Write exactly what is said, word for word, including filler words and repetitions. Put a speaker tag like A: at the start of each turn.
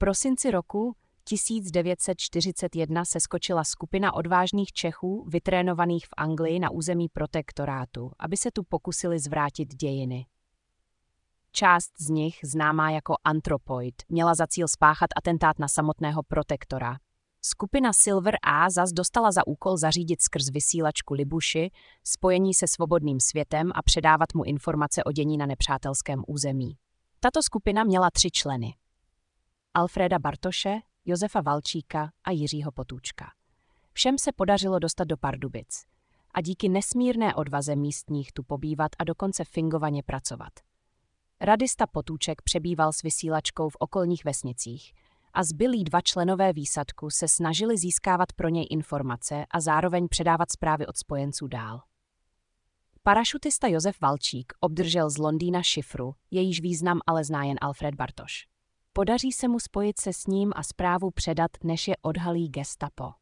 A: prosinci roku tisíc devět set čtyřicet jedna seskočila skupina odvážných Čechů, vytrénovaných v Anglii na území protektorátu, aby se tu pokusili zvrátit dějiny. Část z nich, známá jako Anthropoid, měla za cíl spáchat atentát na samotného protektora. Skupina Silver A zas dostala za úkol zařídit skrz vysílačku Libuši spojení se svobodným světem a předávat mu informace o dění na nepřátelském území. Tato skupina měla tři členy. Alfreda Bartoše, Josefa Valčíka a Jiřího Potůčka. Všem se podařilo dostat do Pardubic a díky nesmírné odvaze místních tu pobývat a dokonce fingovaně pracovat. Radista Potůček přebýval s vysílačkou v okolních vesnicích a zbylí dva členové výsadku se snažili získávat pro něj informace a zároveň předávat zprávy od spojenců dál. Parašutista Josef Valčík obdržel z Londýna šifru, jejíž význam ale zná jen Alfred Bartoš. Podaří se mu spojit se s ním a zprávu předat, než je odhalí gestapo.